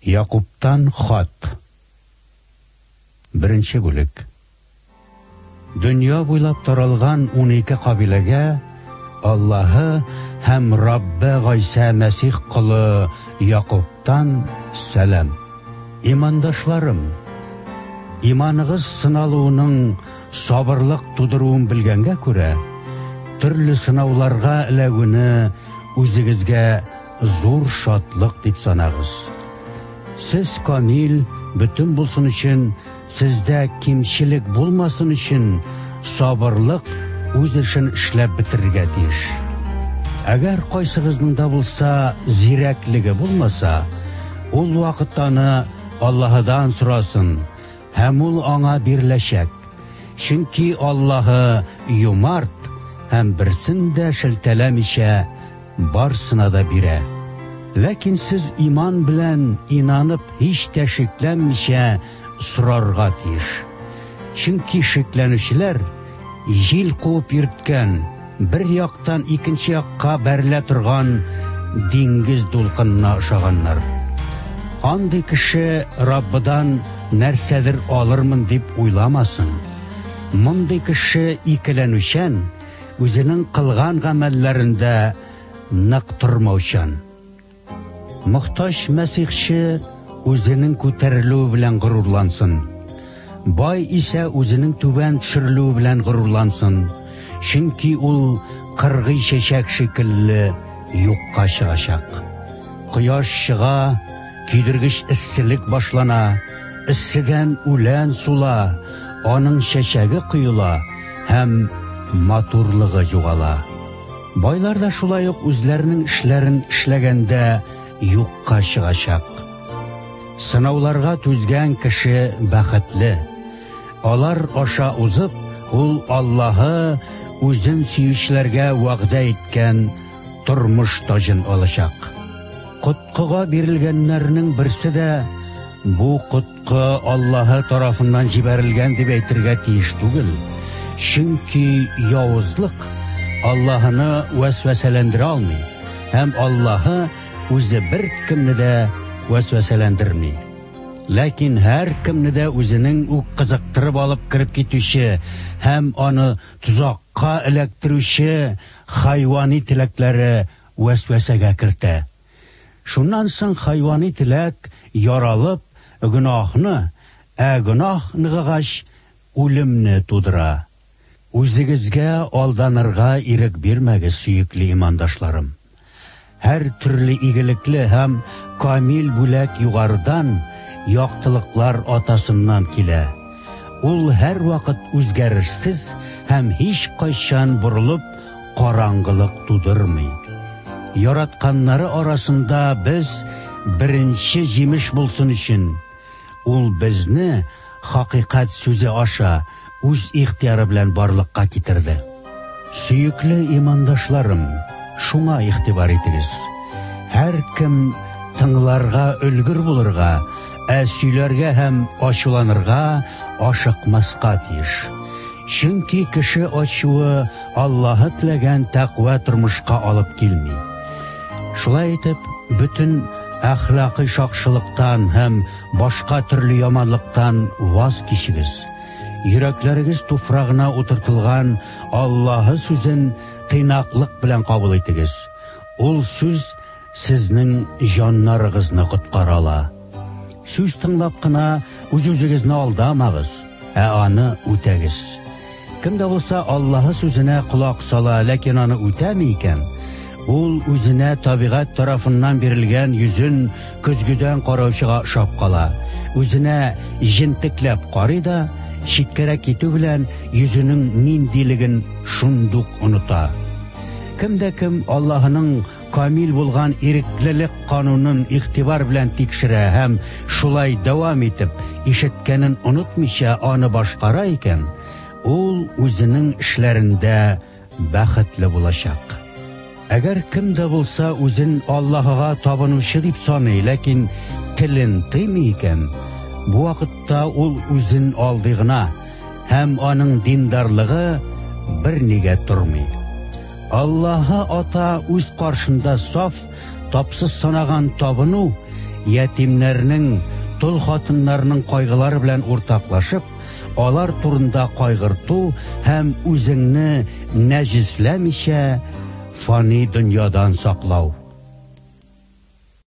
Якубтан хат. Беренче бүлек. Дөнья буйлап таралган 12 кабиләгә Аллаһы һәм Раббы Гайса Мәсих кылы Якубтан сәлам. Имандашларым, иманыгыз сыналуының сабырлык тудыруын белгәнгә күрә, төрле сынауларга эләгүне үзегезгә зур шатлык дип санагыз. Сез камил, бүтән булсын өчен, сездә кимчилек булмасын өчен, сабырлык үз эшен эшләп бетерергә тиеш. Әгәр кайсыгызның да булса зирәклеге булмаса, ул вакыттаны Аллаһыдан сорасын, һәм ул аңа биреләчәк. Чөнки Аллаһы юмарт һәм берсен дә шелтәләмичә барсына да бирә. Ләкин сез иман белән инанып һич тә шикләнмичә сорарга тиеш. Чөнки шикләнүчеләр җил куып йөрткән, бер яктан икенче якка бәрелә торган диңгез дулкынына охшаганнар. Андый кеше Раббыдан нәрсәдер алырмын дип уйламасын. Мондый кеше икеләнүчән, үзенең кылган гамәлләрендә нык тормаучан. Мохтаҗ мәсихче үзенең күтәрелүе белән горурлансын. Бай исә үзенең түбән төшерелүе белән горурлансын. Чөнки ул кыргый чәчәк шикелле юкка чыгачак. Кояш чыга, кидергеч эсселек башлана, эсседән үлән сула, аның чәчәге коела һәм матурлыгы югала. Байлар да шулай ук үзләренең эшләрен эшләгәндә юкка чыгачак. Сынауларга түзгән кеше бәхетле. Алар аша узып, ул Аллаһы үзен сөючеләргә вәгъдә иткән тормыш таҗын алачак. Коткыга бирелгәннәрнең берсе дә бу коткы Аллаһы тарафыннан җибәрелгән дип әйтергә тиеш түгел. Чөнки явызлык Аллаһыны вәсвәсәләндерә алмый, һәм Аллаһы үзе бер кемне дә вәсвәсәләндерми. Ләкин һәр кемне дә үзенең үк кызыктырып алып кирип китүче һәм аны тузакка эләктерүче хайвани теләкләре вәсвәсәгә кертә. Шуннан соң хайвани теләк яралып гөнаһны, гөнаһ ныгыгач үлемне тудыра. Үзегезгә алданырга ирек бирмәгез, сөекле имандашларым. Һәр төрле игелекле һәм камил бүләк югарыдан, яктылыклар атасыннан килә. Ул һәр вакыт үзгәрешсез һәм һич кайчан борылып караңгылык тудырмый. Яратканнары арасында без беренче җимеш булсын өчен, ул безне хакыйкать сүзе аша үз ихтияры белән барлыкка китерде. Сөекле имандашларым, шуңа игътибар итегез. Һәр кем тыңларга өлгер булырга, сөйләргә һәм ачуланырга ашыкмаска тиеш. Чөнки кеше ачуы Аллаһы теләгән тәкъва тормышка алып килми. Шулай итеп, бүтән әхлакый шакшылыктан һәм башка төрле яманлыктан ваз кичегез. Йөрәкләрегез туфрагына утыртылган Аллаһы сүзен тыйнаклык белән кабул итегез. Ул сүз сезнең җаннарыгызны коткара ала. Сүз тыңлап кына үз-үзегезне алдамагыз, аны үтәгез. Кем дә булса Аллаһы сүзенә кулак сала, ләкин аны үтәми икән, ул үзенә табигать тарафыннан бирелгән йөзен көзгедән караучыга охшап кала. Үзенә җентекләп карый да, читкәрәк китү белән йөзенең ниндилеген шундук оныта. Кем дә кем Аллаһының камил булган иреклелек канунын игътибар белән тикшерә һәм шулай дәвам итеп ишеткәнен онытмыйча аны башкара икән, ул үзенең эшләрендә бәхетле булачак. Әгәр кем дә булса үзен Аллаһыга табынучы дип саный, ләкин телен тыймый икән, бу вакытта ул үзен алдый гына һәм аның диндарлыгы бернигә тормый. Аллаһы ата үз каршында саф, тапсыз санаган табыну ятимнәрнең, тол хатыннарның кайгылары белән уртаклашып, алар турында кайгырту һәм үзеңне нәҗисләмичә фани дөньядан саклау.